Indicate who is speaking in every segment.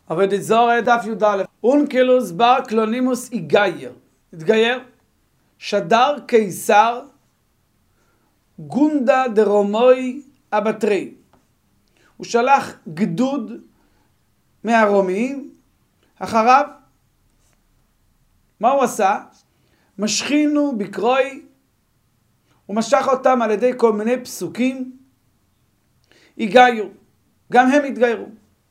Speaker 1: עבודת זרה דף י"א. אונקלוס בר קלונימוס התגייר, שדר קיסר גונדה דרומוי אבטרי. הוא שלח גדוד מהרומיים אחריו. מה הוא עשה? משכינו בקרוי, הוא משך אותם על ידי כל מיני פסוקים, התגיירו, גם הם התגיירו.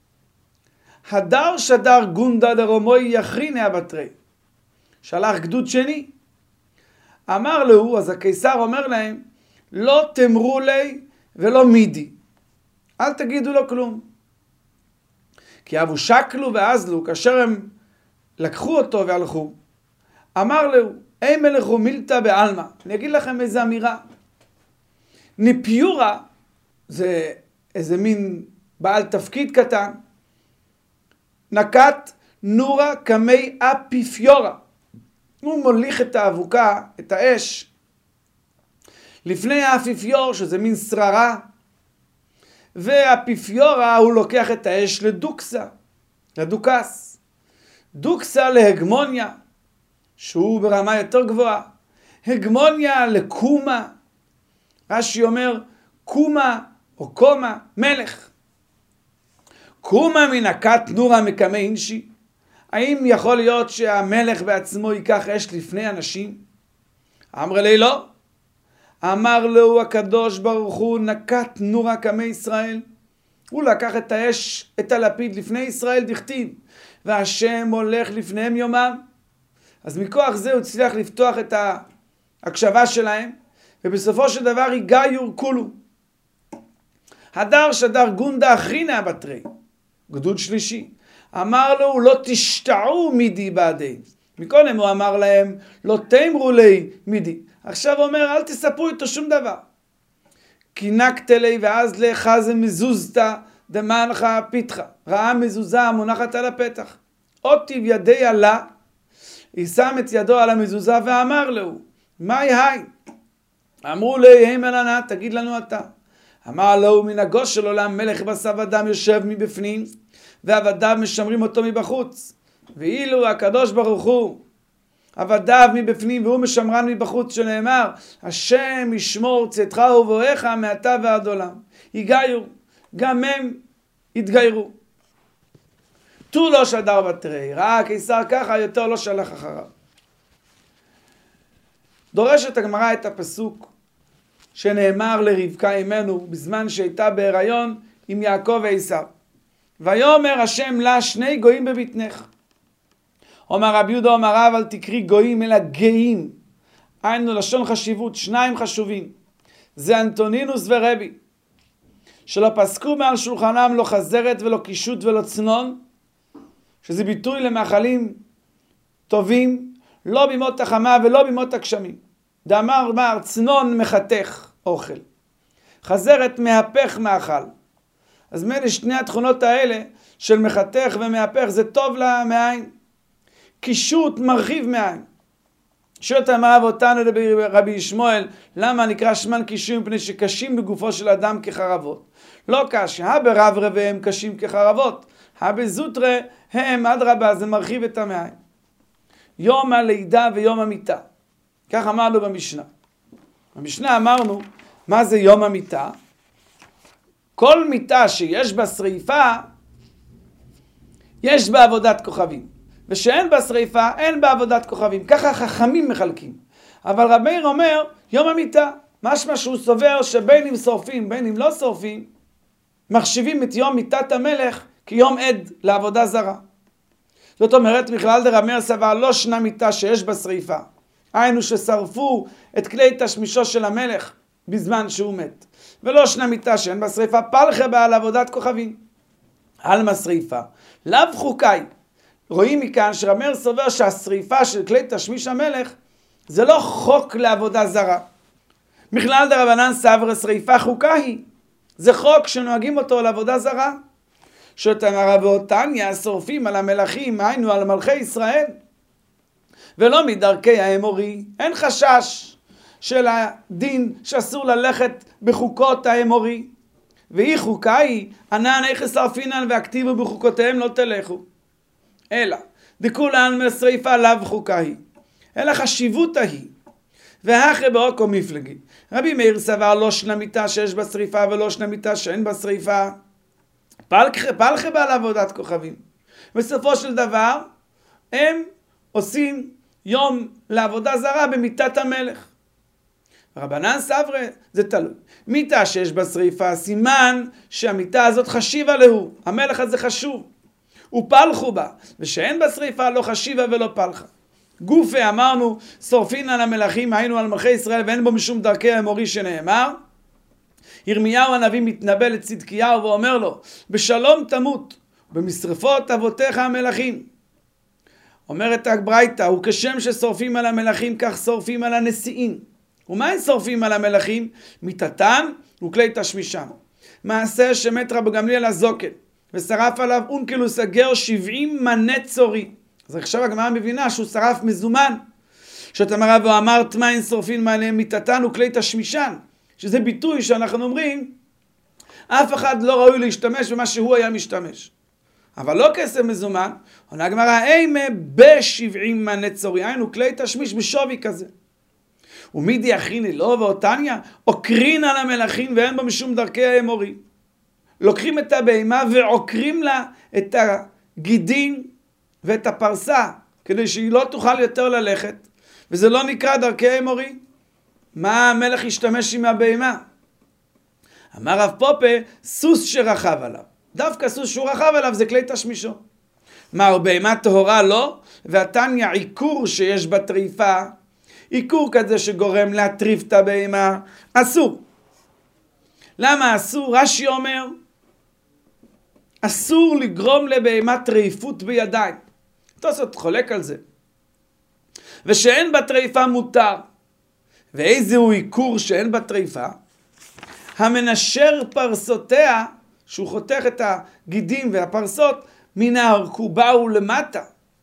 Speaker 1: הדר שדר גונדה דרומוי יכריני אבטרי, שלח גדוד שני, אמר לו, אז הקיסר אומר להם, לא תמרו לי ולא מידי, אל תגידו לו כלום. כי אבו שקלו ואזלו, כאשר הם לקחו אותו והלכו, אמר לו, אי מלכו מילתא בעלמא, אני אגיד לכם איזה אמירה. ניפיורה, זה איזה מין בעל תפקיד קטן, נקט נורה כמי אפיפיורה. הוא מוליך את האבוקה, את האש, לפני האפיפיור, שזה מין שררה, והאפיפיורה הוא לוקח את האש לדוקסה, לדוקס. דוקסה להגמוניה, שהוא ברמה יותר גבוהה. הגמוניה לקומה. רש"י אומר, קומה או קומה, מלך. קומה מנקת נורה מקמי אינשי. האם יכול להיות שהמלך בעצמו ייקח אש לפני אנשים? אמר לי לא. אמר לו הקדוש ברוך הוא, נקת נורה כמי ישראל. הוא לקח את האש, את הלפיד לפני ישראל דכתיב, והשם הולך לפניהם יומם. אז מכוח זה הוא הצליח לפתוח את ההקשבה שלהם, ובסופו של דבר התגיירו כולו. הדר שדר גונדה אחריני אבטרי, גדוד שלישי, אמר לו, לא תשתעו מידי בעדי. מקודם הוא אמר להם, לא תאמרו לי מידי. עכשיו הוא אומר, אל תספרו איתו שום דבר. כי נקת לי ואז לחזה מזוזתא דמנך פיתחה. ראה מזוזה מונחת על הפתח. אותיב ידי עלה, היא שם את ידו על המזוזה ואמר לו, מהי היי? אמרו לי, הימל ענה, תגיד לנו אתה. אמר לו, מנהגו של עולם מלך בשר ודם יושב מבפנים, ועבדיו משמרים אותו מבחוץ. ואילו הקדוש ברוך הוא, עבדיו מבפנים והוא משמרן מבחוץ, שנאמר, השם ישמור צאתך ובואך מעתה ועד עולם. התגיירו, גם הם התגיירו. תו לא שדר בתרי, ראה הקיסר ככה, יותר לא שלח אחריו. דורשת הגמרא את הפסוק שנאמר לרבקה אמנו בזמן שהייתה בהיריון עם יעקב ועשיו. ויאמר השם לה, שני גויים בבטנך. אומר רבי יהודה אומר רב, אל תקרי גויים אלא גאים. היינו לשון חשיבות, שניים חשובים. זה אנטונינוס ורבי, שלא פסקו מעל שולחנם לא חזרת ולא קישוט ולא צנון, שזה ביטוי למאכלים טובים, לא בימות החמה ולא בימות הגשמים. דאמר צנון מחתך אוכל, חזרת מהפך מאכל. אז מילא שני התכונות האלה של מחתך ומהפך זה טוב למעיים. קישוט מרחיב מעיים. שואלת אמרה אותנו רבי ישמעאל, למה נקרא שמן קישוט? מפני שקשים בגופו של אדם כחרבות. לא קשה, הברברא והם קשים כחרבות, הבזוטרה הם אדרבה, זה מרחיב את המעיים. יום הלידה ויום המיטה, כך אמרנו במשנה. במשנה אמרנו, מה זה יום המיטה? כל מיטה שיש בה שריפה, יש בה עבודת כוכבים. ושאין בה שריפה, אין בה עבודת כוכבים. ככה חכמים מחלקים. אבל רבי מאיר אומר, יום המיטה, משמע שהוא סובר שבין אם שורפים, בין אם לא שורפים, מחשיבים את יום מיטת המלך כיום עד לעבודה זרה. זאת אומרת, בכלל דרבי מאיר סבר לא שנה מיטה שיש בה שריפה. היינו ששרפו את כלי תשמישו של המלך בזמן שהוא מת. ולא שנה מיטה שאין בה שריפה, פלחה בה על עבודת כוכבים. על משריפה. לאו חוקאי. רואים מכאן שרבי מאיר סובר שהשריפה של כלי תשמיש המלך זה לא חוק לעבודה זרה. בכלל דרבנן סבר שריפה חוקה היא. זה חוק שנוהגים אותו לעבודה זרה. שתמרה ואותניה שורפים על המלכים, היינו על מלכי ישראל. ולא מדרכי האמורי. אין חשש של הדין שאסור ללכת בחוקות האמורי. והיא חוקה היא, ענן איך שרפינן והכתיבו בחוקותיהם לא תלכו. אלא, דכולן משריפה לאו חוקה היא. אלא חשיבות ההיא. והאחרי באוקו מפלגי. רבי מאיר סבר לא שלמיתה שיש בה שריפה ולא שלמיתה שאין בה שריפה. פלחה בעל עבודת כוכבים. בסופו של דבר, הם עושים יום לעבודה זרה במיטת המלך. רבנן סברה, זה תלוי. מיטה שיש בה שריפה, סימן שהמיטה הזאת חשיבה להו. המלך הזה חשוב. ופלחו בה, ושאין בה שריפה לא חשיבה ולא פלחה. גופה אמרנו, שורפין על המלכים, היינו על מלכי ישראל, ואין בו משום דרכי האמורי שנאמר. ירמיהו הנביא מתנבא לצדקיהו ואומר לו, בשלום תמות, במשרפות אבותיך המלכים. אומרת הברייתא, וכשם ששורפים על המלכים, כך שורפים על הנשיאים. ומה הם שורפים על המלכים? מיתתן וכלי תשמישם. מעשה שמת רבי גמליאל הזוקן, ושרף עליו אונקלוס הגר 70 מנה צורי. אז עכשיו הגמרא מבינה שהוא שרף מזומן. שאתה מראה ואמרת מה הם שורפים עליהם מיתתן וכלי תשמישן. שזה ביטוי שאנחנו אומרים, אף אחד לא ראוי להשתמש במה שהוא היה משתמש. אבל לא כסף מזומן, עונה הגמרא, אימה ב-70 מנה צורי, היינו כלי תשמיש בשווי כזה. ומידי אחריני לא ואותניה, עוקרין על המלכים ואין בו משום דרכי האמורי. לוקחים את הבהמה ועוקרים לה את הגידים ואת הפרסה, כדי שהיא לא תוכל יותר ללכת, וזה לא נקרא דרכי האמורי. מה המלך ישתמש עם הבהמה? אמר רב פופה, סוס שרכב עליו. דווקא סוס שהוא רכב עליו זה כלי תשמישו. מה, בהמה טהורה לא? והתניא עיקור שיש בטריפה, עיקור כזה שגורם להטריף את הבהמה, אסור. למה אסור? רש"י אומר, אסור לגרום לבהמה טריפות בידיים. תוספות חולק על זה. ושאין בטריפה מותר. ואיזהו עיקור שאין בטריפה? המנשר פרסותיה, שהוא חותך את הגידים והפרסות, מן הארכובה ולמטה.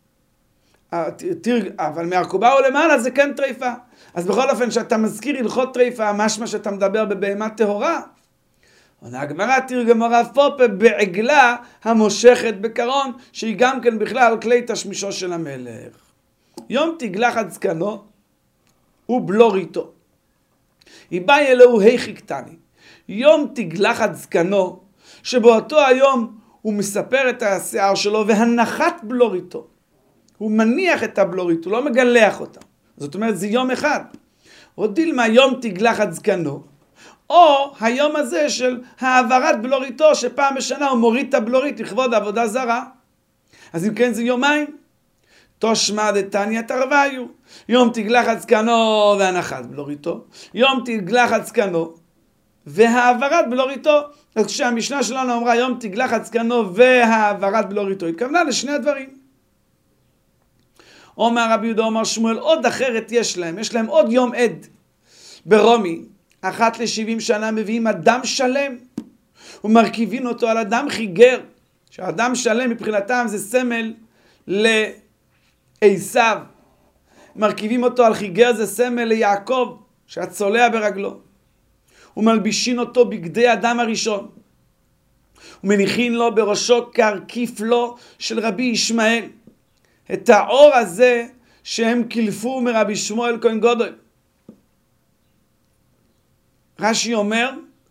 Speaker 1: אבל מהארכובה ולמעלה זה כן טריפה. אז בכל אופן שאתה מזכיר הלכות טריפה, משמע שאתה מדבר בבהמה טהורה. עונה הגמרא, תרגם הרב פופה בעגלה המושכת בקרון, שהיא גם כן בכלל כלי תשמישו של המלך. יום תגלח עד זקנו ובלוריתו. איבאי אלוהו היכי קטני. יום תגלח עד זקנו, שבאותו היום הוא מספר את השיער שלו והנחת בלוריתו. הוא מניח את הבלורית, הוא לא מגלח אותה. זאת אומרת, זה יום אחד. או דילמה, יום תגלח עד זקנו, או היום הזה של העברת בלוריתו, שפעם בשנה הוא מוריד את הבלורית לכבוד עבודה זרה. אז אם כן זה יומיים. תושמע דתניא תרוויו. יום תגלח עד זקנו והנחת בלוריתו. יום תגלח עד זקנו והעברת בלוריתו. אז כשהמשנה שלנו אמרה יום תגלח עד זקנו והעברת בלוריתו, התכוונה לשני הדברים. אומר רבי יהודה אומר שמואל, עוד אחרת יש להם עוד יום עד. ברומי, אחת ל-70 שנה מביאים אדם שלם, ומרכיבים אותו על אדם חיגר, שהאדם שלם מבחינתם זה סמל לעשיו. מרכיבים אותו על חיגר זה סמל ליעקב, שהצולע ברגלו. ומלבישים אותו בגדי אדם הראשון. ומניחים לו בראשו כרכיף לו של רבי ישמעאל. את האור הזה שהם קילפו מרבי שמואל כהן גדול. רש"י אומר,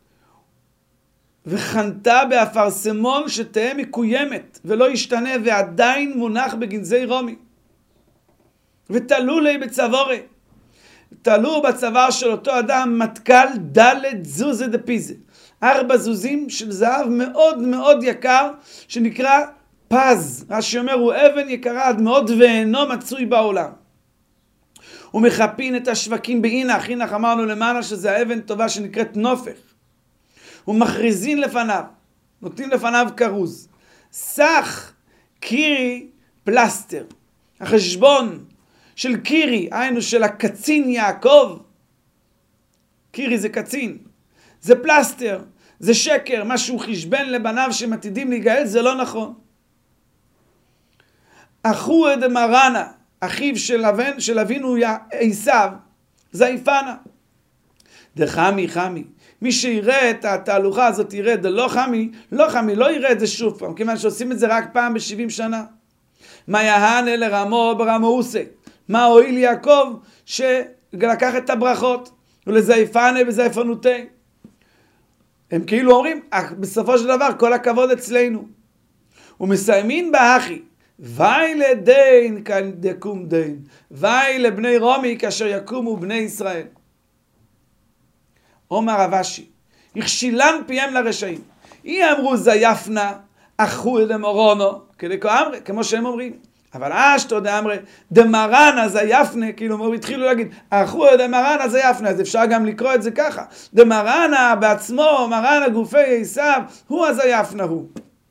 Speaker 1: וחנתה באפרסמון שתהיה מקוימת ולא ישתנה ועדיין מונח בגנזי רומי. ותלו לי בצבורי. תלו בצוואר של אותו אדם מתקל דלת זוזה דפיזה. 4 זוזים של זהב מאוד מאוד יקר שנקרא פז. רש"י אומר הוא אבן יקרה עד מאוד ואינו מצוי בעולם. ומחפין את השווקים באינח. אינח אמרנו למעלה שזה האבן טובה שנקראת נופך. ומכריזין לפניו. נותנים לפניו כרוז. סך קירי פלסטר. החשבון של קירי, היינו של הקצין יעקב. קירי זה קצין. זה פלסטר. זה שקר. מה שהוא חשבן לבניו שמתידים להיגאל זה לא נכון. אחו דמרנה, אחיו של אבינו עשיו, זייפנה. דחמי חמי, מי שיראה את התהלוכה הזאת יראה דלא חמי, לא יראה את זה שוב פעם, כיוון שעושים את זה רק פעם ב-70 שנה. מה יהנה לרמו ברמו עושה? מה הועיל יעקב שלקח את הברכות ולזייפנה בזייפנותי? הם כאילו אומרים, בסופו של דבר כל הכבוד אצלנו. ומסיימין באחי, ואי לדין כאן דקום דין, ואי לבני רומי כאשר יקומו בני ישראל. אומר רב אשי, הכשילן פיהם לרשעים. אי אמרו זייפנה, אחו דמורונו, כמו שהם אומרים. אבל אשתו דאמרי, דמרנה זייפנה, כאילו התחילו להגיד, אחו דמרנה זייפנה, אז אפשר גם לקרוא את זה ככה. דמרנה בעצמו, מרנה גופי עשיו, הוא הזייפנה הוא.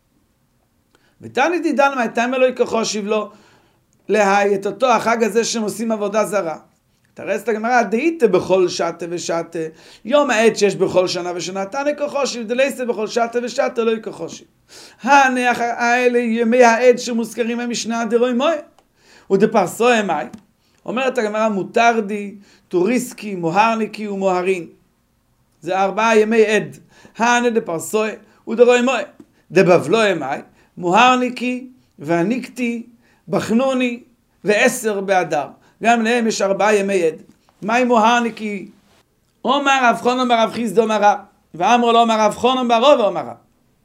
Speaker 1: ותני דידן מהייתם אלוהי כחושיב לו, להי את אותו החג הזה שהם עושים עבודה זרה. תראה את הגמרא, דהית בכל שעה ושעה, יום העד שיש בכל שנה ושנה, תני כחושיב, דלייסת בכל שעה ושעה, אלוהי כחושיב. הנח האלה ימי העד שמוזכרים במשנה דרוי מוי. ודפרסו ימי, אומרת הגמרא, מוטרדי, טוריסקי, מוהרניקי ומוהרין. זה 4 ימי עד. הנה דפרסו ודרוי מוי. דבבלו ימי, מוהרניקי והניקתי, בחנוני ו10 באדר. גם להם יש 4 ימי עד. מהי מוהרניקי? אומר רב חונן ברב חיסדא אומר רב, ואמרו לו אומר רב חונן ברוב אומר רב.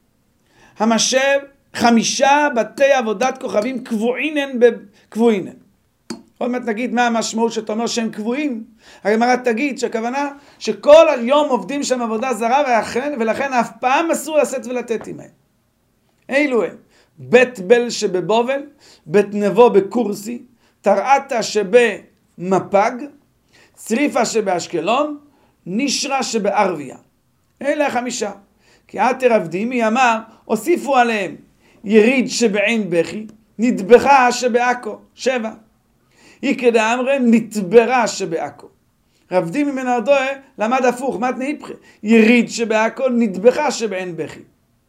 Speaker 1: המשב 5 בתי עבודת כוכבים קבועינן. עוד מעט נגיד מה המשמעות שאתה אומר שהם קבועים. הגמרא תגיד שהכוונה שכל היום עובדים שם עבודה זרה ולכן אף פעם אסור לשאת ולתת עמהם. אילו הם בית בל שבבובל, בית נבו בקורסי, תרעתה שבמפג, צריפה שבאשקלון, נשרה שבערביה. אלה 5. כי עתר עבדימי אמר, הוסיפו עליהם יריד שבעין בכי, נטבחה שבעכו, 7. היא כדאמרי נטברה שבעכו. רבדימי מן ארדוה למד הפוך, מת נהיפכה, יריד שבעכו, נטבחה שבעין בכי.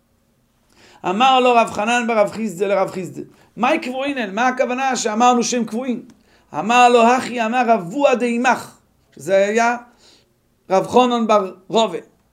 Speaker 1: אמר לו רב חנן ברב חיסדא לרב חיסדא, מהי קבועינן? מה הכוונה שאמרנו שהם קבועים? אמר לו הכי, אמר רבוע דעימך, שזה היה רב חונן בר רובה.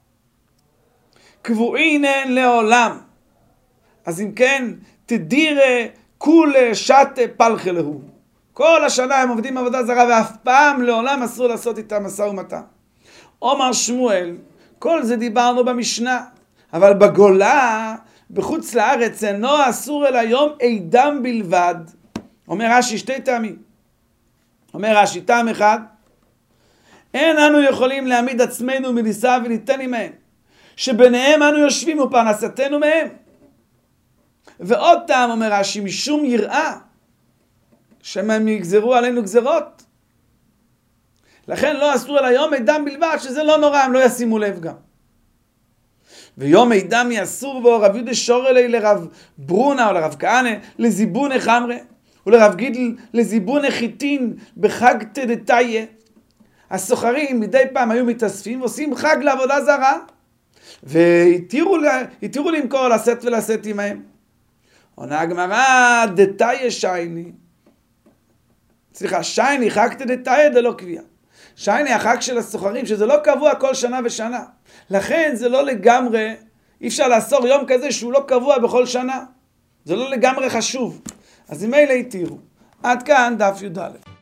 Speaker 1: קבועינן לעולם. אז אם כן, תדירה כולה שתה פלחה להו. כל השנה הם עובדים עבודה זרה ואף פעם לעולם אסור לעשות איתם משא ומתן. אומר שמואל, כל זה דיברנו במשנה, אבל בגולה, בחוץ לארץ, אינו אסור אל היום עידם בלבד. אומר רש"י 2 טעמים. אומר רש"י, טעם אחד, אין אנו יכולים להעמיד עצמנו מליסה וליתן עמהם, שביניהם אנו יושבים ופרנסתנו מהם. ועוד טעם אומר רש"י, משום יראה, שהם יגזרו עלינו גזרות. לכן לא אסור על היום עידם בלבד, שזה לא נורא, הם לא ישימו לב גם. ויום עידם יאסור בו רב יהודה שורלי לרב ברונה או לרב כהנא לזיבוני חמרה ולרב גידל לזיבוני חיטין בחג תדתיה. הסוחרים מדי פעם היו מתאספים ועושים חג לעבודה זרה והתירו למכור לשאת ולשאת עמהם. עונה הגמרא דתיה שייני, שייני חג תדתיה דלא קביעה. שייני החג של הסוחרים שזה לא קבוע כל שנה ושנה, לכן זה לא לגמרי, אי אפשר לאסור יום כזה שהוא לא קבוע בכל שנה, זה לא לגמרי חשוב, אז אם אלה התירו. עד כאן דף י"ד.